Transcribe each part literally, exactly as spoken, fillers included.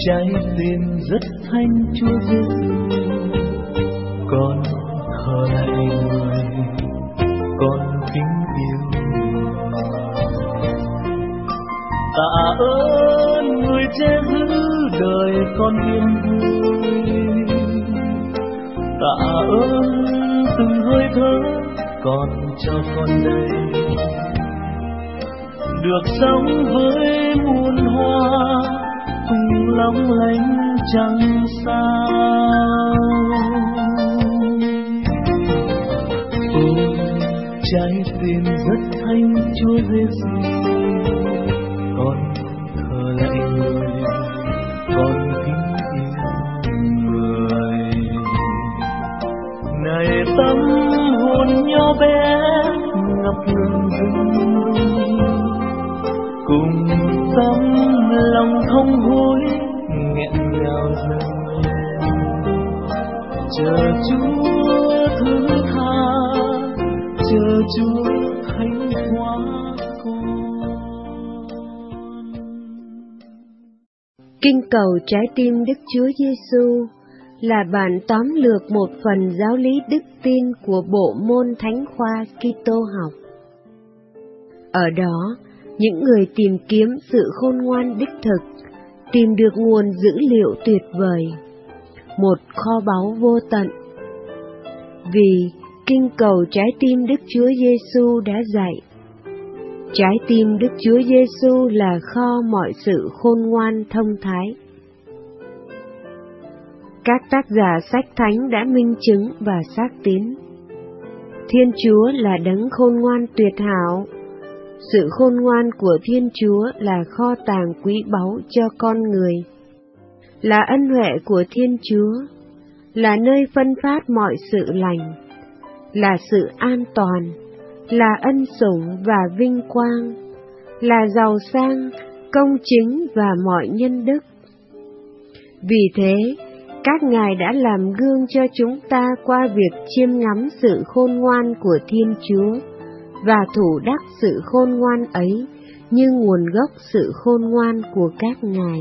trái tim rất thanh Chúa Giêsu, con thờ lạy người, con kính yêu. Tạ ơn người che giữ đời con yên vui, tạ ơn từng hơi thở còn cho con đây, được sống với muôn hoa cùng long lanh trăng sao. Ôi trái tim rất thanh Chúa Giêsu, con thờ lạy người, con kính yêu người. Này tâm hồn nhỏ bé ngập ngừng rừng, cùng tâm lòng không hối nghẹn ngào dâng lên, chờ Chúa thứ tha, chờ Chúa thánh hóa con. Kinh cầu trái tim Đức Chúa Giêsu là bản tóm lược một phần giáo lý đức tin của bộ môn Thánh khoa Kitô học. Ở đó, những người tìm kiếm sự khôn ngoan đích thực, tìm được nguồn dữ liệu tuyệt vời, một kho báu vô tận. Vì kinh cầu trái tim Đức Chúa Giêsu đã dạy, trái tim Đức Chúa Giêsu là kho mọi sự khôn ngoan thông thái. Các tác giả sách thánh đã minh chứng và xác tín. Thiên Chúa là đấng khôn ngoan tuyệt hảo. Sự khôn ngoan của Thiên Chúa là kho tàng quý báu cho con người, là ân huệ của Thiên Chúa, là nơi phân phát mọi sự lành, là sự an toàn, là ân sủng và vinh quang, là giàu sang, công chính và mọi nhân đức. Vì thế, các ngài đã làm gương cho chúng ta qua việc chiêm ngắm sự khôn ngoan của Thiên Chúa và thủ đắc sự khôn ngoan ấy như nguồn gốc sự khôn ngoan của các ngài.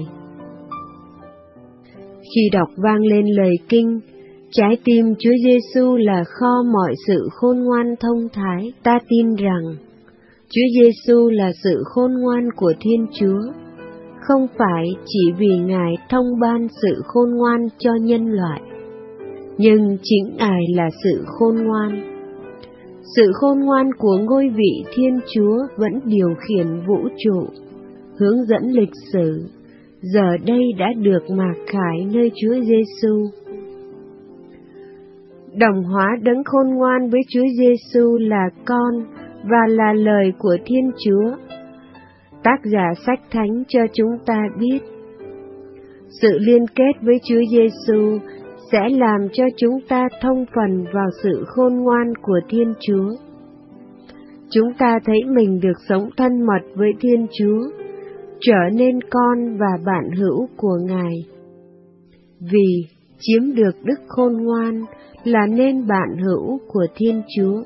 Khi đọc vang lên lời kinh, trái tim Chúa Giêsu là kho mọi sự khôn ngoan thông thái, ta tin rằng Chúa Giêsu là sự khôn ngoan của Thiên Chúa, không phải chỉ vì Ngài thông ban sự khôn ngoan cho nhân loại, nhưng chính Ngài là sự khôn ngoan. Sự khôn ngoan của ngôi vị Thiên Chúa vẫn điều khiển vũ trụ, hướng dẫn lịch sử, giờ đây đã được mạc khải nơi Chúa Giêsu. Đồng hóa đấng khôn ngoan với Chúa Giêsu là con và là lời của Thiên Chúa. Tác giả sách thánh cho chúng ta biết, sự liên kết với Chúa Giêsu sẽ làm cho chúng ta thông phần vào sự khôn ngoan của Thiên Chúa. Chúng ta thấy mình được sống thân mật với Thiên Chúa, trở nên con và bạn hữu của Ngài. Vì chiếm được đức khôn ngoan là nên bạn hữu của Thiên Chúa.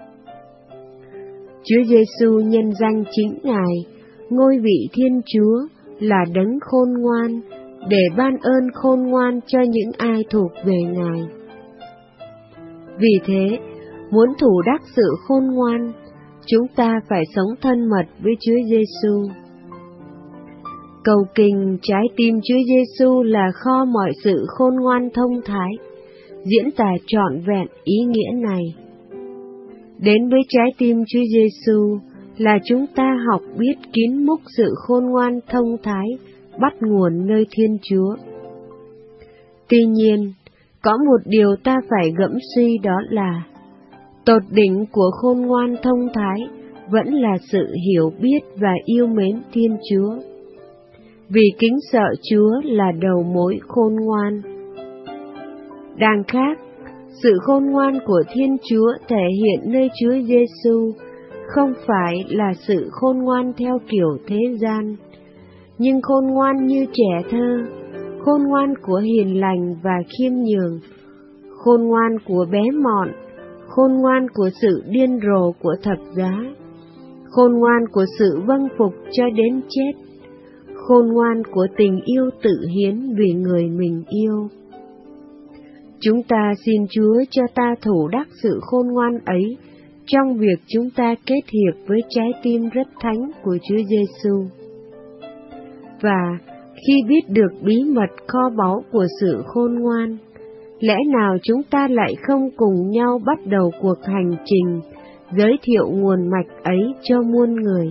Chúa Giêsu nhân danh chính Ngài, ngôi vị Thiên Chúa, là đấng khôn ngoan, để ban ơn khôn ngoan cho những ai thuộc về Ngài. Vì thế, muốn thủ đắc sự khôn ngoan, chúng ta phải sống thân mật với Chúa Giêsu. Cầu kinh trái tim Chúa Giêsu là kho mọi sự khôn ngoan thông thái, diễn tả trọn vẹn ý nghĩa này. Đến với trái tim Chúa Giêsu là chúng ta học biết kín múc sự khôn ngoan thông thái bắt nguồn nơi Thiên Chúa. Tuy nhiên, có một điều ta phải gẫm suy, đó là tột đỉnh của khôn ngoan thông thái vẫn là sự hiểu biết và yêu mến Thiên Chúa. Vì kính sợ Chúa là đầu mối khôn ngoan. Đằng khác, sự khôn ngoan của Thiên Chúa thể hiện nơi Chúa Giêsu không phải là sự khôn ngoan theo kiểu thế gian, nhưng khôn ngoan như trẻ thơ, khôn ngoan của hiền lành và khiêm nhường, khôn ngoan của bé mọn, khôn ngoan của sự điên rồ của thập giá, khôn ngoan của sự vâng phục cho đến chết, khôn ngoan của tình yêu tự hiến vì người mình yêu. Chúng ta xin Chúa cho ta thủ đắc sự khôn ngoan ấy trong việc chúng ta kết hiệp với trái tim rất thánh của Chúa Giêsu. Và khi biết được bí mật kho báu của sự khôn ngoan, lẽ nào chúng ta lại không cùng nhau bắt đầu cuộc hành trình giới thiệu nguồn mạch ấy cho muôn người?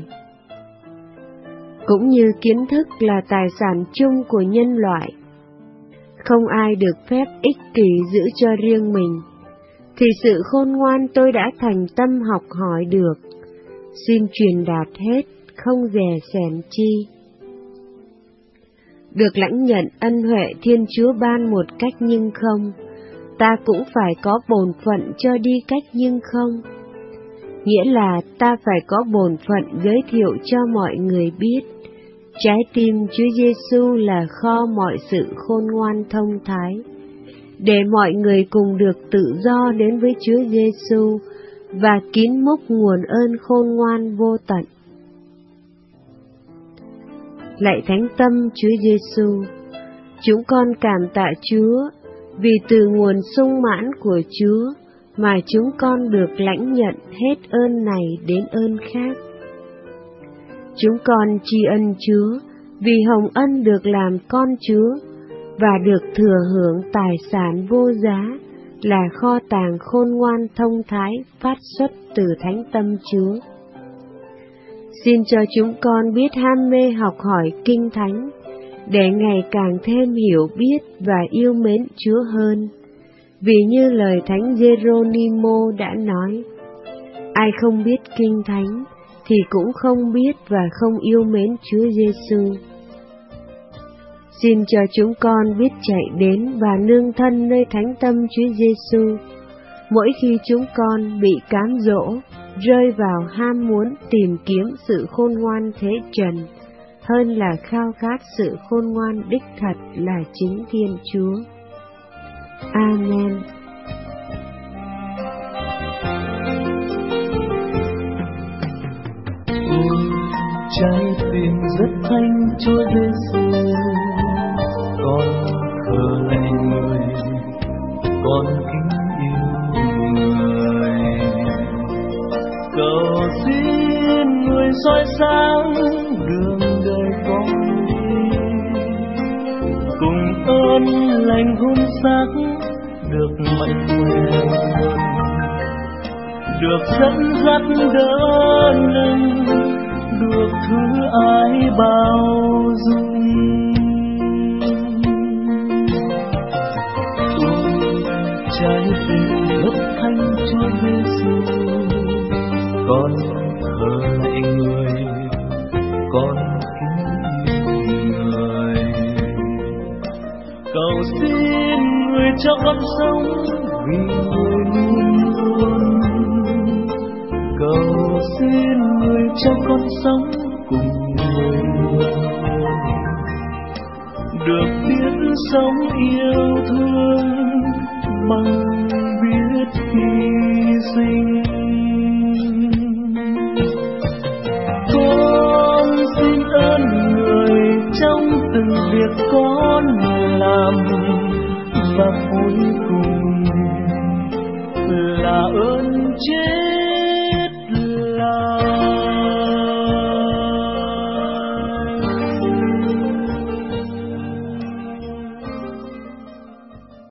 Cũng như kiến thức là tài sản chung của nhân loại, không ai được phép ích kỷ giữ cho riêng mình, thì sự khôn ngoan tôi đã thành tâm học hỏi được, xin truyền đạt hết, không dè sẻn chi. Được lãnh nhận ân huệ Thiên Chúa ban một cách nhưng không, ta cũng phải có bổn phận cho đi cách nhưng không. Nghĩa là ta phải có bổn phận giới thiệu cho mọi người biết, trái tim Chúa Giêsu là kho mọi sự khôn ngoan thông thái, để mọi người cùng được tự do đến với Chúa Giêsu và kín múc nguồn ơn khôn ngoan vô tận. Lạy Thánh Tâm Chúa Giêsu, chúng con cảm tạ Chúa vì từ nguồn sung mãn của Chúa mà chúng con được lãnh nhận hết ơn này đến ơn khác. Chúng con tri ân Chúa vì hồng ân được làm con Chúa và được thừa hưởng tài sản vô giá là kho tàng khôn ngoan thông thái phát xuất từ Thánh Tâm Chúa. Xin cho chúng con biết ham mê học hỏi Kinh Thánh, để ngày càng thêm hiểu biết và yêu mến Chúa hơn. Vì như lời Thánh Geronimo đã nói, ai không biết Kinh Thánh thì cũng không biết và không yêu mến Chúa Giêsu. Xin cho chúng con biết chạy đến và nương thân nơi Thánh Tâm Chúa Giêsu mỗi khi chúng con bị cám dỗ, rơi vào ham muốn tìm kiếm sự khôn ngoan thế trần, hơn là khao khát sự khôn ngoan đích thật là chính Thiên Chúa. Amen. Ôi, trái tim rất thanh Chúa Giêsu, con khờ lạy người, con kính yêu người. Cầu xin người soi sáng đường đời con đi, cùng ơn lành hôn sắc được mạnh khỏe, được dẫn dắt đỡ lưng, được thứ ái bao dung. Trái tim rất thanh Chúa Giêsu, con thờ lạy người, con kính yêu người. Cầu xin người cho con sống vì người luôn luôn. Cầu xin người cho con sống cùng người luôn. Được biết sống yêu thương bằng biết hy sinh. Con xin ơn người trong từng việc con làm, và cuối cùng là ơn trên